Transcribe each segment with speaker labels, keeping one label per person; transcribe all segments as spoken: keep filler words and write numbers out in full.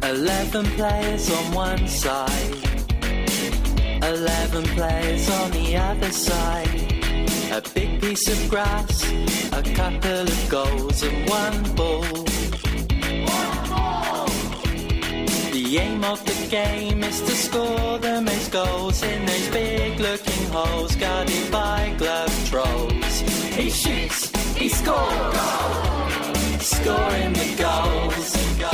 Speaker 1: Eleven players on one side, eleven players on the other side. A big piece of grass, a couple of goals and one ball. One ball! The aim of the game is to score the most goals in those big looking holes guarded by glove trolls. He shoots, he scores, goal! Scoring the goals.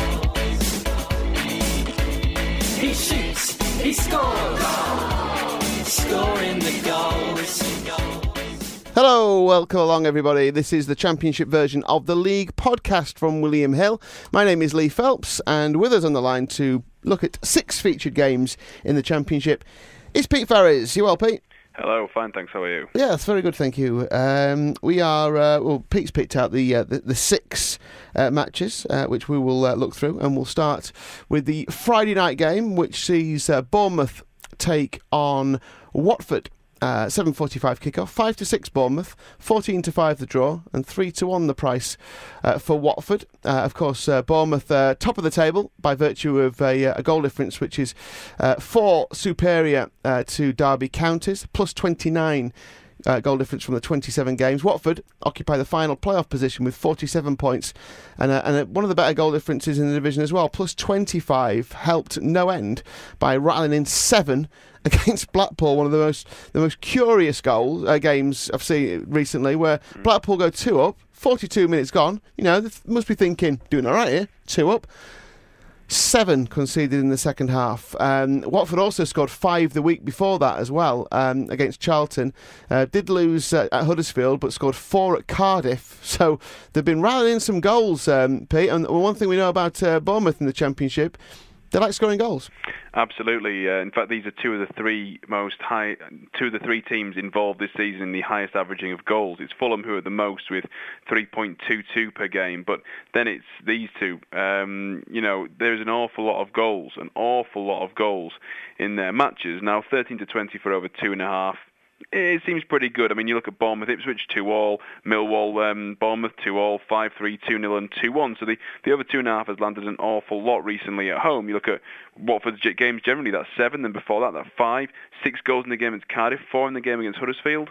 Speaker 1: He shoots, he scores, goal! Scoring the goals.
Speaker 2: Hello, welcome along everybody. This is the championship version of the League podcast from William Hill. My name is Lee Phelps, and with us on the line to look at six featured games in the championship is Pete Ferries. You well, Pete?
Speaker 3: Hello, fine, thanks. How are you?
Speaker 2: Yeah, that's very good, thank you. Um, we are, uh, well, Pete's picked out the uh, the, the six uh, matches, uh, which we will uh, look through, and we'll start with the Friday night game, which sees uh, Bournemouth take on Watford. Uh, seven forty-five kickoff, five to six Bournemouth, fourteen to five the draw, and three to one the price uh, for Watford. Uh, of course, uh, Bournemouth uh, top of the table by virtue of a, a goal difference which is uh, four superior uh, to Derby Counties, plus twenty-nine uh, goal difference from the twenty-seven games. Watford occupy the final playoff position with forty-seven points, and, uh, and uh, one of the better goal differences in the division as well, plus twenty-five, helped no end by rattling in seven against Blackpool, one of the most the most curious goals uh, games I've seen recently, where Blackpool go two up, forty-two minutes gone. You know, they must be thinking, doing all right here, two up. Seven conceded in the second half. Um, Watford also scored five the week before that as well um, against Charlton. Uh, did lose uh, at Huddersfield, but scored four at Cardiff. So they've been rallying some goals, um, Pete. And one thing we know about uh, Bournemouth in the Championship, they like scoring goals.
Speaker 3: Absolutely. Uh, in fact, these are two of the three most high, two of the three teams involved this season in the highest averaging of goals. It's Fulham who are the most with three point two two per game, but then it's these two. Um, you know, there's an awful lot of goals, an awful lot of goals in their matches. Now, thirteen to twenty for over two and a half. It seems pretty good. I mean, you look at Bournemouth, Ipswich two all, Millwall, um, Bournemouth two all, five three, two nil and two one. So the, the over two and a half has landed an awful lot recently at home. You look at Watford's games generally, that's seven, then before that, that's five, six goals in the game against Cardiff, four in the game against Huddersfield.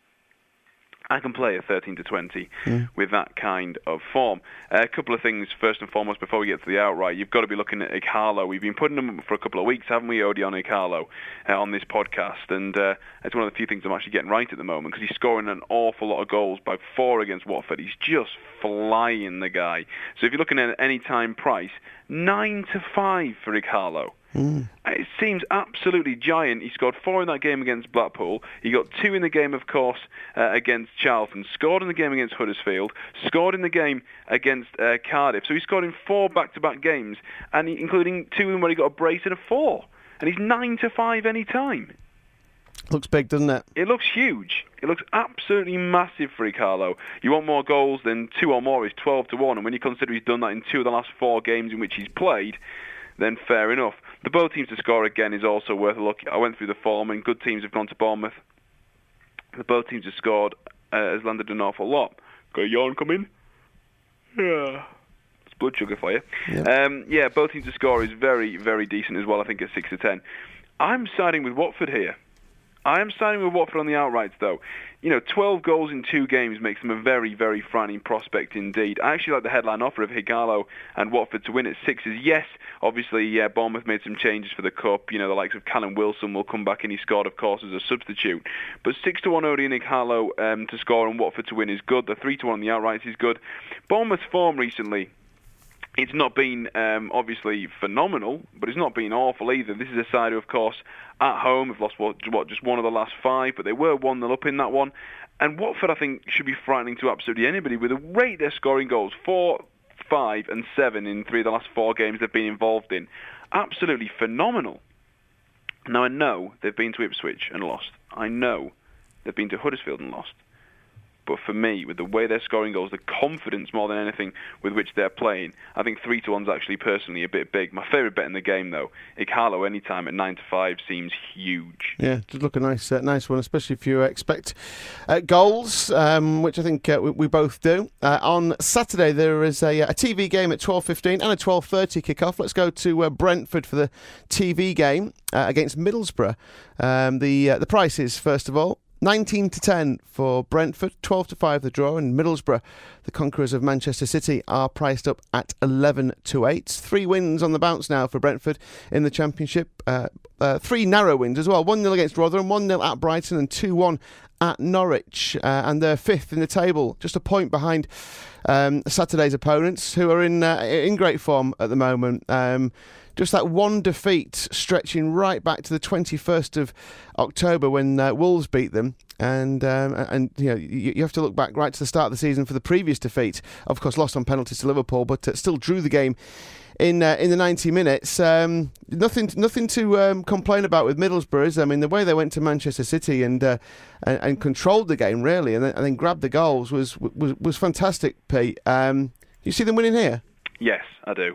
Speaker 3: I can play a thirteen to twenty yeah. with that kind of form. Uh, a couple of things, first and foremost, before we get to the outright, you've got to be looking at Ighalo. We've been putting them for a couple of weeks, haven't we, Odion Ighalo, uh, on this podcast, and uh, it's one of the few things I'm actually getting right at the moment, because he's scoring an awful lot of goals, by four against Watford. He's just flying, the guy. So if you're looking at an any-time price, nine to five for Ighalo. Mm. It seems absolutely giant. He scored four in that game against Blackpool. He got two in the game, of course, uh, against Charlton. Scored in the game against Huddersfield. Scored in the game against uh, Cardiff. So he scored in four back-to-back games, and he, including two in where he got a brace and a four. And he's nine to five any time.
Speaker 2: Looks big, doesn't it?
Speaker 3: It looks huge. It looks absolutely massive for Ighalo. You want more goals than two or more is twelve to one, and when you consider he's done that in two of the last four games in which he's played, then fair enough. The both teams to score again is also worth a look. I went through the form, and good teams have gone to Bournemouth. The both teams have scored uh, has landed an awful lot. Got a yawn coming? Yeah. It's blood sugar for you. Yep. Um, yeah, both teams to score is very, very decent as well, I think, at six to ten. I'm siding with Watford here. I am siding with Watford on the outrights, though. You know, twelve goals in two games makes them a very, very frightening prospect indeed. I actually like the headline offer of Ighalo and Watford to win at sixes. Yes, obviously, yeah, Bournemouth made some changes for the Cup. You know, the likes of Callum Wilson will come back, and he scored, of course, as a substitute. But six to one Odion Ighalo um, to score and Watford to win is good. The three to one on the outrights is good. Bournemouth's form recently, it's not been, um, obviously, phenomenal, but it's not been awful either. This is a side who, of course, at home have lost, what, what just one of the last five, but they were one nil up in that one. And Watford, I think, should be frightening to absolutely anybody with the rate they're scoring goals, four, five, and seven in three of the last four games they've been involved in. Absolutely phenomenal. Now, I know they've been to Ipswich and lost. I know they've been to Huddersfield and lost. But for me, with the way they're scoring goals, the confidence more than anything with which they're playing, I think three to one's actually personally a bit big. My favourite bet in the game, though, Ighalo anytime at nine to five seems huge.
Speaker 2: Yeah, just look a nice, uh, nice one, especially if you expect uh, goals, um, which I think uh, we, we both do. Uh, on Saturday there is a, a T V game at twelve fifteen and a twelve thirty kick-off. Let's go to uh, Brentford for the T V game uh, against Middlesbrough. Um, the uh, the prices, first of all. nineteen to ten for Brentford, twelve to five the draw, and Middlesbrough, the conquerors of Manchester City, are priced up at eleven to eight. Three wins on the bounce now for Brentford in the Championship. Uh, uh, three narrow wins as well. one nil against Rotherham, one nil at Brighton, and two one at Norwich. Uh, and they're fifth in the table, just a point behind um, Saturday's opponents, who are in uh, in great form at the moment. Um, Just that one defeat stretching right back to the twenty-first of October when uh, Wolves beat them. And, um, and you know, you, you have to look back right to the start of the season for the previous defeat. Of course, lost on penalties to Liverpool, but uh, still drew the game in uh, in the ninety minutes. Um, nothing nothing to um, complain about with Middlesbrough. Is, I mean, the way they went to Manchester City and uh, and, and controlled the game, really, and then, and then grabbed the goals was, was, was fantastic, Pete. Um, you see them winning here?
Speaker 3: Yes, I do.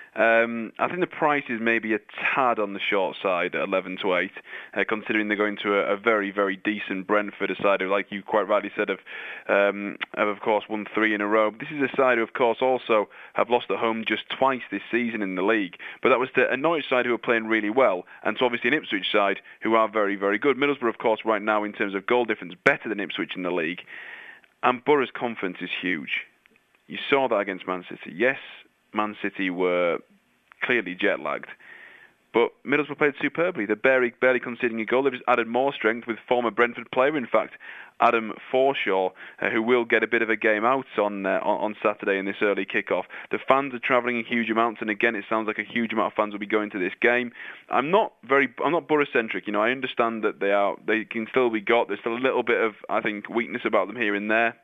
Speaker 3: Um, I think the price is maybe a tad on the short side at eleven to eight, uh, considering they're going to a, a very, very decent Brentford, a side who, like you quite rightly said, have, um, have of course won three in a row. This is a side who, of course, also have lost at home just twice this season in the league. But that was to a Norwich side who are playing really well, and to obviously an Ipswich side who are very, very good. Middlesbrough, of course, right now in terms of goal difference, better than Ipswich in the league. And Borough's confidence is huge. You saw that against Man City. Yes, Man City were clearly jet-lagged, but Middlesbrough played superbly. They're barely, barely conceding a goal. They've just added more strength with former Brentford player, in fact, Adam Forshaw, uh, who will get a bit of a game out on, uh, on on Saturday in this early kick-off. The fans are travelling in huge amounts, and again, it sounds like a huge amount of fans will be going to this game. I'm not very, I'm not Borough-centric. You know, I understand that they are, they can still be got. There's still a little bit of, I think, weakness about them here and there,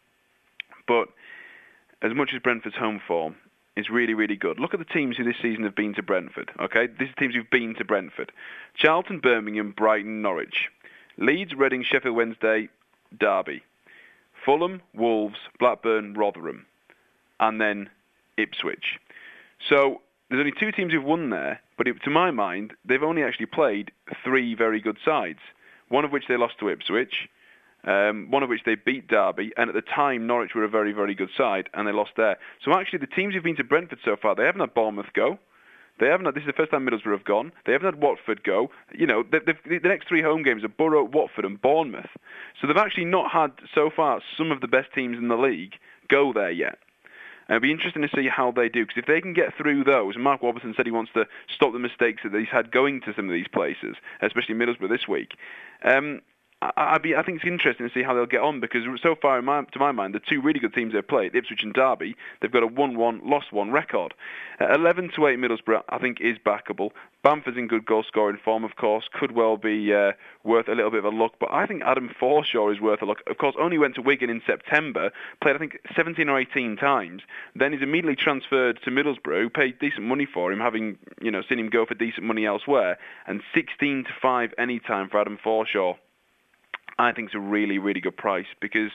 Speaker 3: but as much as Brentford's home form is really, really good. Look at the teams who this season have been to Brentford, okay? These are teams who've been to Brentford. Charlton, Birmingham, Brighton, Norwich. Leeds, Reading, Sheffield Wednesday, Derby. Fulham, Wolves, Blackburn, Rotherham. And then Ipswich. So there's only two teams who've won there, but it, to my mind, they've only actually played three very good sides. One of which they lost to Ipswich, Um, one of which they beat Derby, and at the time Norwich were a very, very good side, and they lost there. So actually the teams who've been to Brentford so far, they haven't had Bournemouth go. They haven't had, this is the first time Middlesbrough have gone. They haven't had Watford go. You know, they've, they've, the next three home games are Borough, Watford and Bournemouth. So they've actually not had, so far, some of the best teams in the league go there yet. And it'll be interesting to see how they do, because if they can get through those, and Mark Warburton said he wants to stop the mistakes that he's had going to some of these places, especially Middlesbrough this week, um, I'd be, I think it's interesting to see how they'll get on, because so far, in my, to my mind, the two really good teams they've played, Ipswich and Derby, they've got a one one, lost one record. Uh, eleven to eight Middlesbrough, I think, is backable. Bamford's in good goal-scoring form, of course, could well be uh, worth a little bit of a look, but I think Adam Forshaw is worth a look. Of course, only went to Wigan in September, played, I think, seventeen or eighteen times, then he's immediately transferred to Middlesbrough, who paid decent money for him, having, you know, seen him go for decent money elsewhere, and sixteen to five any time for Adam Forshaw. I think it's a really, really good price, because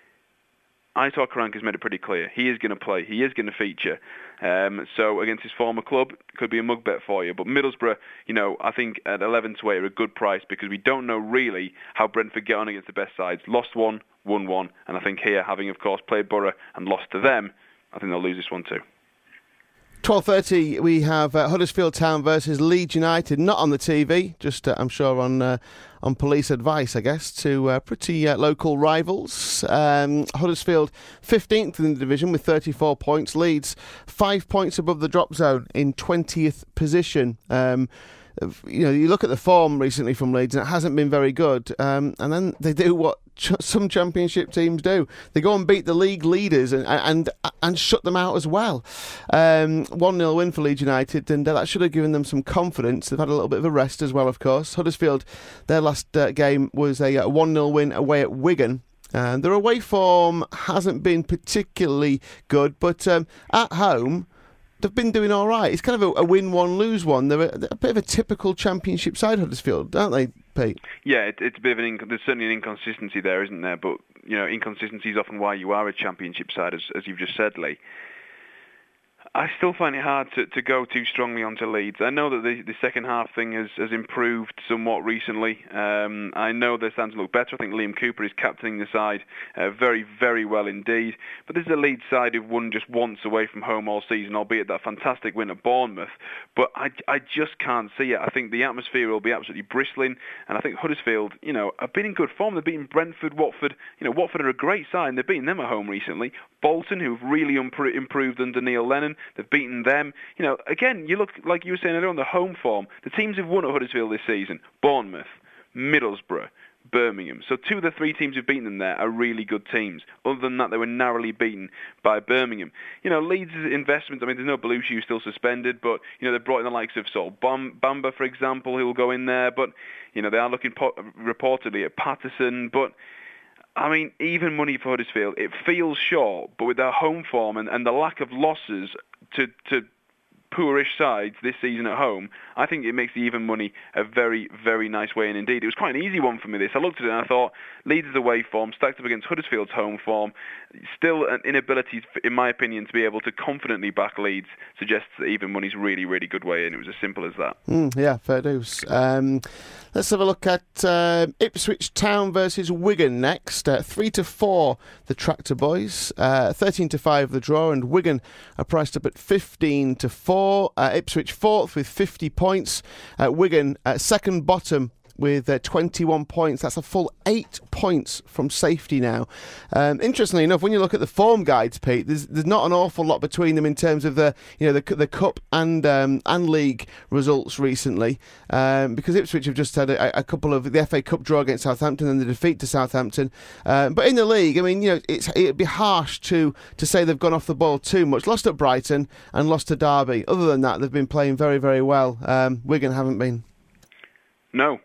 Speaker 3: Aitor Karanka has made it pretty clear. He is going to play. He is going to feature. Um, so against his former club, could be a mug bet for you. But Middlesbrough, you know, I think at eleven to eight are a good price, because we don't know really how Brentford get on against the best sides. Lost one, won one. And I think here, having, of course, played Borough and lost to them, I think they'll lose this one too.
Speaker 2: twelve thirty, we have uh, Huddersfield Town versus Leeds United, not on the T V, just uh, I'm sure on uh, on police advice, I guess, to uh, pretty uh, local rivals. Um, Huddersfield fifteenth in the division with thirty-four points. Leeds five points above the drop zone in twentieth position. Um, you know, you look at the form recently from Leeds, and it hasn't been very good. Um, and then they do what ch- some Championship teams do: they go and beat the league leaders and and and shut them out as well. Um, one nil win for Leeds United, and uh, that should have given them some confidence. They've had a little bit of a rest as well, of course. Huddersfield, their last uh, game was a uh, one nil win away at Wigan. And their away form hasn't been particularly good, but um, at home, they've been doing all right. It's kind of a, a win one, lose one. They're a, a bit of a typical Championship side, Huddersfield, aren't they, Pete?
Speaker 3: Yeah, it, it's a bit of an inc- there's certainly an inconsistency there, isn't there? But you know, inconsistency is often why you are a Championship side, as, as you've just said, Lee. I still find it hard to, to go too strongly onto Leeds. I know that the, the second half thing has, has improved somewhat recently. Um, I know they're starting to look better. I think Liam Cooper is captaining the side uh, very, very well indeed. But this is a Leeds side who've won just once away from home all season, albeit that fantastic win at Bournemouth. But I, I just can't see it. I think the atmosphere will be absolutely bristling. And I think Huddersfield, you know, have been in good form. They've beaten Brentford, Watford. You know, Watford are a great side, and they've beaten them at home recently. Bolton, who've really impro- improved under Neil Lennon. They've beaten them. You know, again, you look, like you were saying earlier on, the home form. The teams who've won at Huddersfield this season, Bournemouth, Middlesbrough, Birmingham. So two of the three teams who've beaten them there are really good teams. Other than that, they were narrowly beaten by Birmingham. You know, Leeds' investments, I mean, there's no Belushi who's still suspended, but, you know, they've brought in the likes of sort of Bam- Bamba, for example, who will go in there. But, you know, they are looking po- reportedly at Patterson, but I mean, even money for Huddersfield, it feels short, but with their home form and, and the lack of losses to, to poorish sides this season at home, I think it makes the even money a very, very nice way in indeed. It was quite an easy one for me, this. I looked at it and I thought, Leeds' away form stacked up against Huddersfield's home form, still an inability, in my opinion, to be able to confidently back Leeds suggests that even money's really, really good way in. It was as simple as that.
Speaker 2: Mm, yeah, fair dues. Um, let's have a look at uh, Ipswich Town versus Wigan next. Uh, three to four, the Tractor Boys. Uh, thirteen to five, the draw, and Wigan are priced up at fifteen to four. Uh, Ipswich fourth with fifty points. Uh, Wigan uh, second bottom with uh, twenty-one points. That's a full eight points from safety now. Um, interestingly enough, when you look at the form guides, Pete, there's there's not an awful lot between them in terms of the you know the the cup and um, and league results recently, um, because Ipswich have just had a, a couple of the F A Cup draw against Southampton and the defeat to Southampton. Um, but in the league, I mean, you know, it's it'd be harsh to to say they've gone off the ball too much. Lost at Brighton and lost to Derby. Other than that, they've been playing very very well. Um, Wigan haven't been.
Speaker 3: No.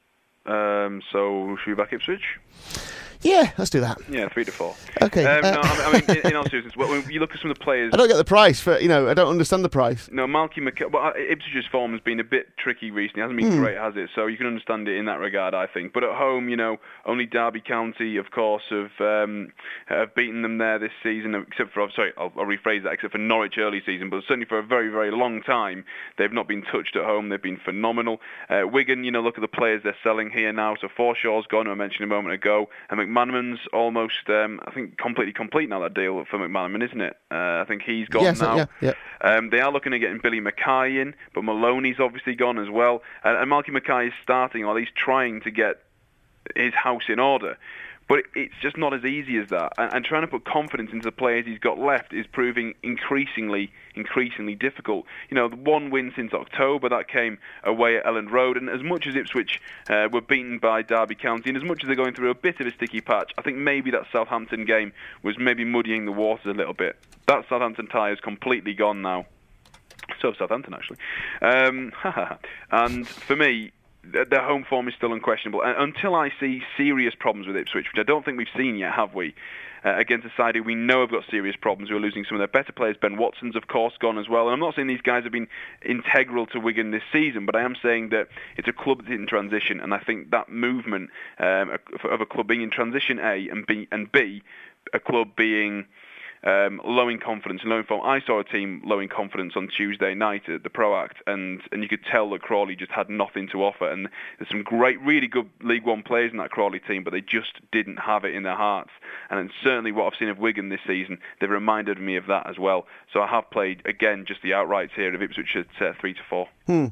Speaker 3: Um, so should we back Ipswich?
Speaker 2: Yeah, let's do that.
Speaker 3: Yeah, three to four.
Speaker 2: Okay.
Speaker 3: Um,
Speaker 2: uh,
Speaker 3: no, I mean, in, in all seriousness, when you look at some of the players,
Speaker 2: I don't get the price for you know. I don't understand the price.
Speaker 3: No, Malky McC- well, Ipswich's form has been a bit tricky recently. It hasn't been
Speaker 2: Hmm.
Speaker 3: great, has it? So you can understand it in that regard, I think. But at home, you know, only Derby County, of course, have um, have beaten them there this season. Except for, sorry, I'll, I'll rephrase that. Except for Norwich early season, but certainly for a very, very long time, they've not been touched at home. They've been phenomenal. Uh, Wigan, you know, look at the players they're selling here now. So Forshaw's gone, who I mentioned a moment ago, and McManaman's almost. Almost, um, I think, completely complete now, that deal for McManaman, isn't it? Uh, I think he's gone
Speaker 2: yes,
Speaker 3: now.
Speaker 2: Yeah, yeah.
Speaker 3: Um, they are looking at getting Billy Mackay in, but Maloney's obviously gone as well. Uh, and Malky Mackay is starting, or at least trying to get his house in order. But it's just not as easy as that. And, and trying to put confidence into the players he's got left is proving increasingly, increasingly difficult. You know, the one win since October, that came away at Elland Road. And as much as Ipswich uh, were beaten by Derby County, and as much as they're going through a bit of a sticky patch, I think maybe that Southampton game was maybe muddying the waters a little bit. That Southampton tie is completely gone now. So Southampton, actually. Um, and for me, their home form is still unquestionable. And until I see serious problems with Ipswich, which I don't think we've seen yet, have we? Uh, against a side who we know have got serious problems, who are losing some of their better players. Ben Watson's, of course, gone as well. And I'm not saying these guys have been integral to Wigan this season, but I am saying that it's a club that's in transition. And I think that movement um, of a club being in transition, A, and B, and B, a club being Um, low in confidence and low in form. I saw a team low in confidence on Tuesday night at the Pro Act, and, and you could tell that Crawley just had nothing to offer. And there's some great, really good League One players in that Crawley team, but they just didn't have it in their hearts. And certainly what I've seen of Wigan this season, they've reminded me of that as well. So I have played, again, just the outrights here of Ipswich at uh, three to four.
Speaker 2: Hmm.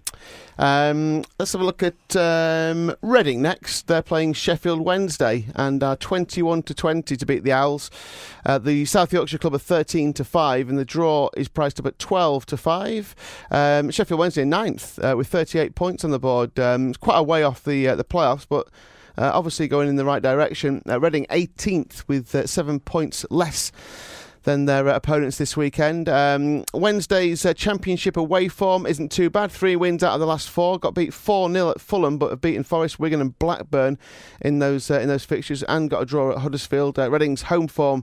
Speaker 2: Um, let's have a look at um, Reading next. They're playing Sheffield Wednesday and are twenty-one to twenty to beat the Owls. Uh, the South Yorkshire club are thirteen to five, and the draw is priced up at twelve to five. Um, Sheffield Wednesday ninth uh, with thirty-eight points on the board. Um, it's quite a way off the uh, the playoffs, but uh, obviously going in the right direction. Uh, Reading eighteenth with uh, seven points less than their uh, opponents this weekend. Um, Wednesday's uh, Championship away form isn't too bad. Three wins out of the last four. Got beat four nil at Fulham, but have beaten Forest, Wigan and Blackburn in those uh, in those fixtures, and got a draw at Huddersfield. Uh, Reading's home form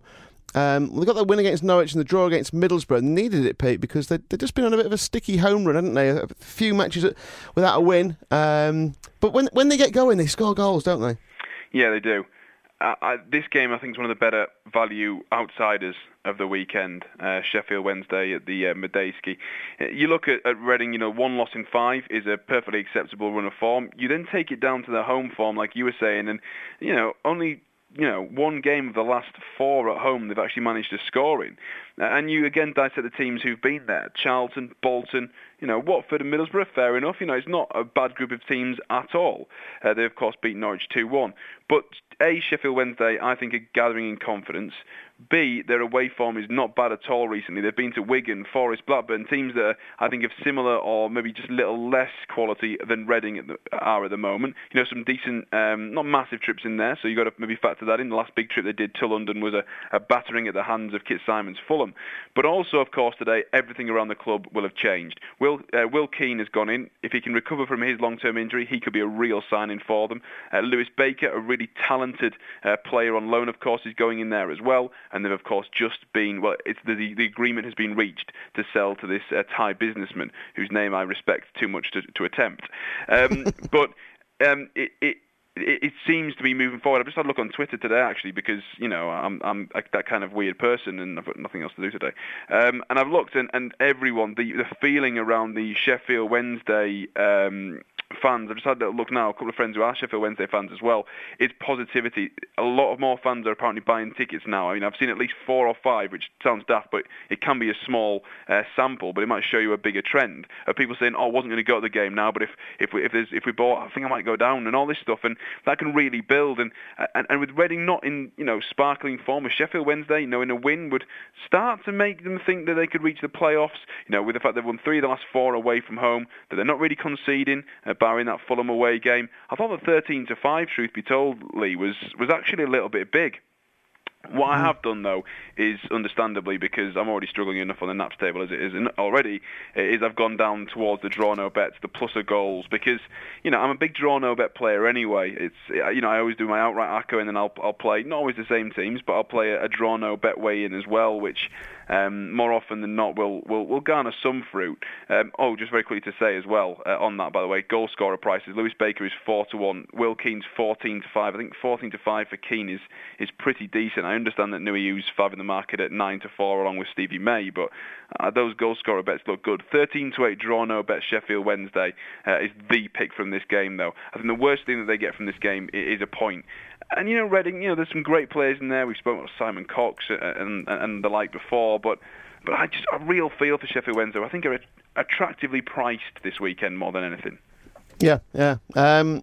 Speaker 2: Um, they got their win against Norwich and the draw against Middlesbrough. Needed it, Pete, because they'd, they'd just been on a bit of a sticky home run, hadn't they? A few matches without a win. Um, but when when they get going, they score goals, don't they?
Speaker 3: Yeah, they do. Uh, I, this game, I think, is one of the better value outsiders of the weekend. Uh, Sheffield Wednesday at the uh, Medeski. You look at, at Reading, you know, one loss in five is a perfectly acceptable run of form. You then take it down to their home form, like you were saying, and, you know, only... you know, one game of the last four at home they've actually managed to score in. Uh, and you again dissect the teams who've been there. Charlton, Bolton, you know, Watford and Middlesbrough, fair enough. You know, it's not a bad group of teams at all. Uh, they, of course, beat Norwich two one. But A, Sheffield Wednesday, I think, are gathering in confidence. B, their away form is not bad at all recently. They've been to Wigan, Forest, Blackburn, teams that are, I think, of similar or maybe just a little less quality than Reading at the, are at the moment. You know, some decent, um, not massive trips in there, so you've got to maybe factor that in. The last big trip they did to London was a, a battering at the hands of Kit Simon's Fulham. But also, of course, today, everything around the club will have changed. Will uh, Will Keane has gone in. If he can recover from his long-term injury, he could be a real signing for them. Uh, Lewis Baker, a really talented uh, player on loan, of course, is going in there as well. And they've, of course, just been, well, it's the, the agreement has been reached to sell to this uh, Thai businessman whose name I respect too much to, to attempt. Um, but um, it, it it seems to be moving forward. I've just had a look on Twitter today, actually, because, you know, I'm I'm that kind of weird person and I've got nothing else to do today. Um, and I've looked, and, and everyone, the, the feeling around the Sheffield Wednesday um, fans, I've just had a look now, a couple of friends who are Sheffield Wednesday fans as well, it's positivity. A lot of more fans are apparently buying tickets now. I mean, I've seen at least four or five, which sounds daft, but it can be a small uh, sample, but it might show you a bigger trend of people saying, oh, I wasn't going to go to the game now, but if if we, if, there's, if we bought, I think I might go down, and all this stuff, and that can really build. And and, and with Reading not in, you know, sparkling form, with Sheffield Wednesday, you know, in a win would start to make them think that they could reach the playoffs, you know, with the fact they've won three of the last four away from home, that they're not really conceding, uh, barring that Fulham away game. I thought the thirteen to five, truth be told, Lee, was, was actually a little bit big. What I have done, though, is understandably, because I'm already struggling enough on the Naps table as it is already, is I've gone down towards the draw no bets, the plus of goals, because, you know, I'm a big draw no bet player anyway. It's, you know, I always do my outright acco, and then I'll I'll play, not always the same teams, but I'll play a, a draw no bet way in as well, which um, more often than not will will, will garner some fruit. Um, oh, just very quickly to say as well, uh, on that, by the way, goal scorer prices, Lewis Baker is four to one, Will Keane's fourteen to five. I think fourteen to five for Keane is, is pretty decent. I understand that Nui U's five in the market at nine to four along with Stevie May, but uh, those goal scorer bets look good. thirteen to eight draw no bet Sheffield Wednesday uh, is the pick from this game, though. I think the worst thing that they get from this game is a point. And, you know, Reading, you know, there's some great players in there. We've spoken about Simon Cox and, and, and the like before, but but I just a real feel for Sheffield Wednesday. I think are attractively priced this weekend more than anything. Yeah,
Speaker 2: yeah. Um...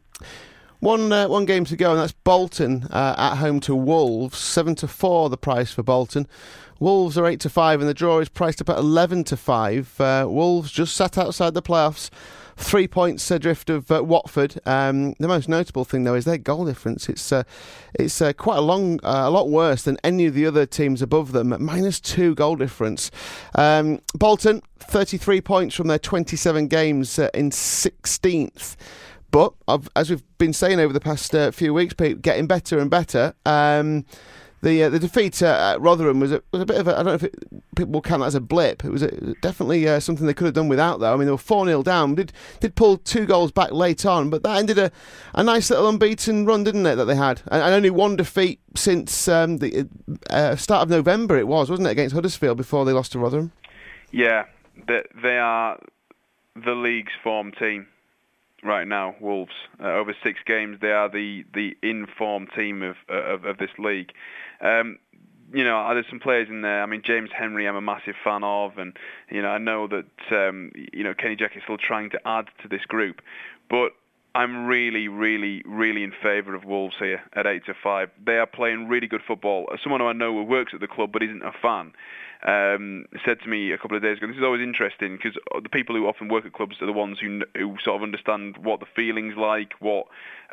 Speaker 2: One uh, one game to go, and that's Bolton uh, at home to Wolves. Seven to four, the price for Bolton. Wolves are eight to five, and the draw is priced up at eleven to five. Uh, Wolves just sat outside the playoffs, three points adrift of uh, Watford. Um, the most notable thing, though, is their goal difference. It's uh, it's uh, quite a long, uh, a lot worse than any of the other teams above them. Minus two goal difference. Um, Bolton thirty-three points from their twenty-seven games uh, in sixteenth. But, I've, as we've been saying over the past uh, few weeks, Pete, getting better and better. Um, the uh, the defeat uh, at Rotherham was a, was a bit of a, I don't know if it, people will count that as a blip. It was a, definitely uh, something they could have done without, though. I mean, they were four nil down, did did pull two goals back late on, but that ended a, a nice little unbeaten run, didn't it, that they had? And, and only one defeat since um, the uh, start of November it was, wasn't it, against Huddersfield before they lost to Rotherham?
Speaker 3: Yeah, they, they are the league's form team. Right now, Wolves, uh, over six games, they are the, the in-form team of, of of this league. Um, you know, there's some players in there. I mean, James Henry, I'm a massive fan of, and you know, I know that um, you know Kenny Jack is still trying to add to this group, but I'm really, really, really in favour of Wolves here at eight to five. They are playing really good football. As someone who I know who works at the club but isn't a fan, um, said to me a couple of days ago, this is always interesting because the people who often work at clubs are the ones who who sort of understand what the feeling's like, what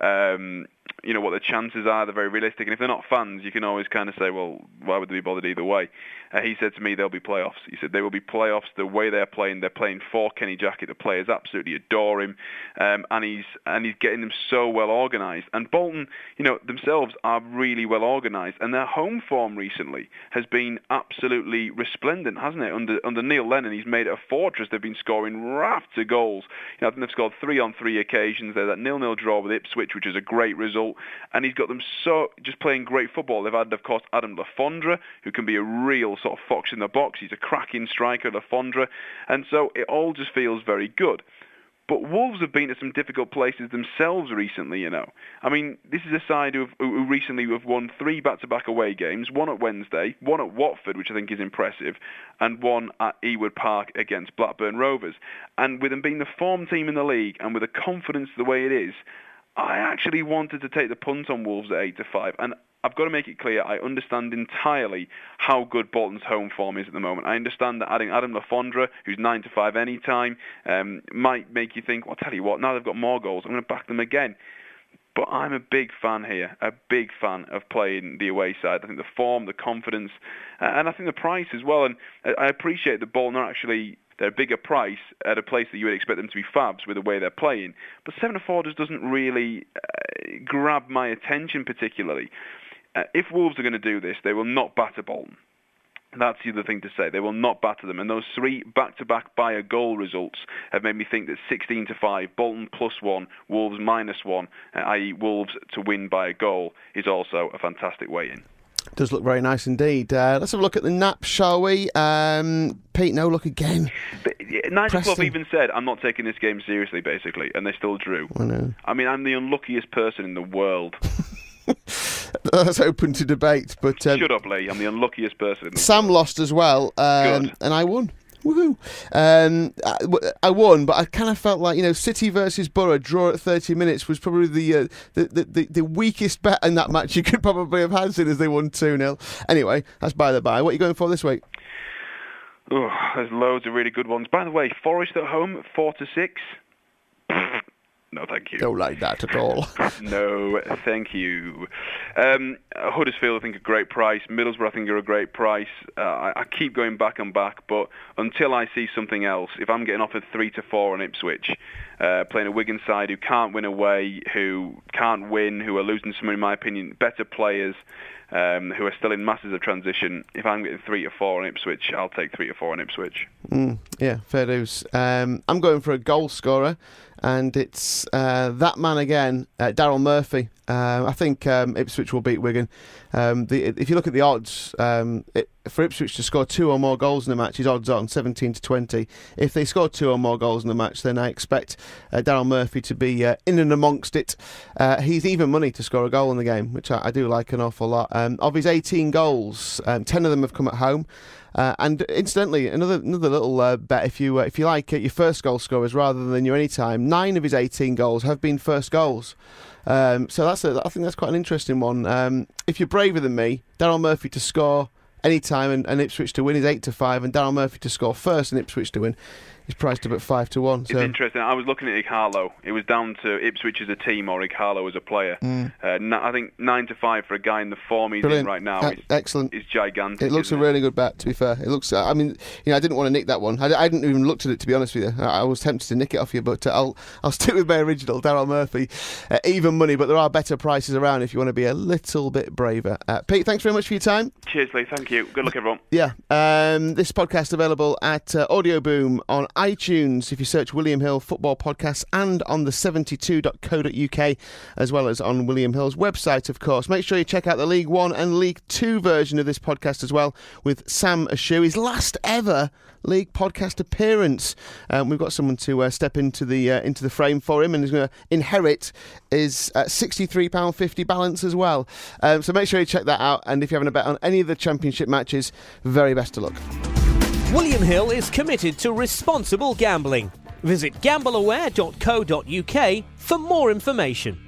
Speaker 3: um, you know, what the chances are. They're very realistic, and if they're not fans, you can always kind of say, well, why would they be bothered either way? Uh, he said to me, there'll be playoffs. He said, there will be playoffs. The way they're playing, they're playing for Kenny Jackett. The players absolutely adore him, um, and he's and he's getting them so well organised. And Bolton, you know, themselves are really well organised, and their home form recently has been absolutely resplendent, hasn't it? Under under Neil Lennon, he's made it a fortress. They've been scoring rafts of goals. You know, I think they've scored three on three occasions. They're that nil-nil draw with Ipswich, which is a great result, and he's got them so just playing great football. They've had, of course, Adam Lafondra, who can be a real sort of fox in the box. He's a cracking striker, Lafondra, and so it all just feels very good. But Wolves have been to some difficult places themselves recently, you know. I mean, this is a side who, who recently have won three back-to-back away games, one at Wednesday, one at Watford, which I think is impressive, and one at Ewood Park against Blackburn Rovers. And with them being the form team in the league, and with the confidence the way it is, I actually wanted to take the punt on Wolves at eight to five, and I've got to make it clear, I understand entirely how good Bolton's home form is at the moment. I understand that adding Adam Lafondra, who's nine to five any time, um, might make you think, well, I'll tell you what, now they've got more goals, I'm going to back them again. But I'm a big fan here, a big fan of playing the away side. I think the form, the confidence, uh, and I think the price as well. And I appreciate that Bolton are actually, they're a bigger price at a place that you would expect them to be fabs with the way they're playing. But seven to four just doesn't really uh, grab my attention particularly. Uh, if Wolves are going to do this, they will not batter Bolton. That's the other thing to say. They will not batter them. And those three back-to-back by a goal results have made me think that sixteen to five, Bolton plus one, Wolves minus one, uh, that is. Wolves to win by a goal, is also a fantastic way in.
Speaker 2: Does look very nice indeed. Uh, let's have a look at the Naps, shall we? Um, Pete, no look again.
Speaker 3: But, yeah, Nigel Clough even said, I'm not taking this game seriously, basically, and they still drew.
Speaker 2: I know.
Speaker 3: I mean, I'm the unluckiest person in the world.
Speaker 2: That's open to debate, but um,
Speaker 3: shut up, Lee. I'm the unluckiest person. In the
Speaker 2: Sam
Speaker 3: world.
Speaker 2: lost as well, um,
Speaker 3: Good.
Speaker 2: and I won. Woohoo! Um, I, I won, but I kind of felt like, you know, City versus Borough draw at thirty minutes was probably the, uh, the, the the the weakest bet in that match you could probably have had, seeing as they won two nil. Anyway, that's by the by. What are you going for this week?
Speaker 3: Oh, there's loads of really good ones. By the way, Forest at home, four to six. No, thank you.
Speaker 2: Don't like that at all.
Speaker 3: No, thank you. Um, Huddersfield, I think, a great price. Middlesbrough, I think, are a great price. Uh, I, I keep going back and back, but until I see something else, if I'm getting offered three to four on Ipswich, uh, playing a Wigan side who can't win away, who can't win, who are losing some, in my opinion, better players, um, who are still in masses of transition, if I'm getting three to four on Ipswich, I'll take three to four on Ipswich.
Speaker 2: Mm, yeah, fair dues. Um, I'm going for a goal scorer. And it's uh, that man again, uh, Daryl Murphy. Uh, I think um, Ipswich will beat Wigan. Um, the, if you look at the odds, um, it, for Ipswich to score two or more goals in the match is odds on, seventeen to twenty. If they score two or more goals in the match, then I expect uh, Daryl Murphy to be uh, in and amongst it. Uh, he's even money to score a goal in the game, which I, I do like an awful lot. Um, of his eighteen goals, um, ten of them have come at home. Uh, and incidentally, another another little uh, bet, if you uh, if you like uh, your first goal scorers rather than your anytime, nine of his eighteen goals have been first goals. Um, so that's a, I think that's quite an interesting one. Um, if you're braver than me, Daryl Murphy to score anytime and, and Ipswich to win is eight to five, and Daryl Murphy to score first and Ipswich to win is priced up at five to one. So.
Speaker 3: It's interesting. I was looking at Ighalo. It was down to Ipswich as a team or Ighalo as a player. Mm. Uh, I think nine to five for a guy in the form he's Brilliant. in right now. Uh, is,
Speaker 2: excellent.
Speaker 3: Is gigantic.
Speaker 2: It looks a
Speaker 3: it?
Speaker 2: really good bet. To be fair, it looks. I mean, you know, I didn't want to nick that one. I, I hadn't even looked at it, to be honest with you. I, I was tempted to nick it off you, but uh, I'll I'll stick with my original, Daryl Murphy. Uh, even money, but there are better prices around if you want to be a little bit braver. Uh, Pete, thanks very much for your time.
Speaker 3: Cheers, Lee. Thank you. Good luck, everyone.
Speaker 2: Yeah. Um, this podcast available at uh, Audio Boom on iTunes. If you search William Hill Football Podcast, and on the seventy-two dot co dot uk, as well as on William Hill's website, of course. Make sure you check out the League One and League Two version of this podcast as well, with Sam Ashu, his last ever League podcast appearance. Um, we've got someone to uh, step into the uh, into the frame for him, and is going to inherit his uh, sixty-three pounds fifty balance as well. Um, so make sure you check that out, and if you're having a bet on any of the Championship matches, very best of luck.
Speaker 4: William Hill is committed to responsible gambling. Visit gamble aware dot co dot uk for more information.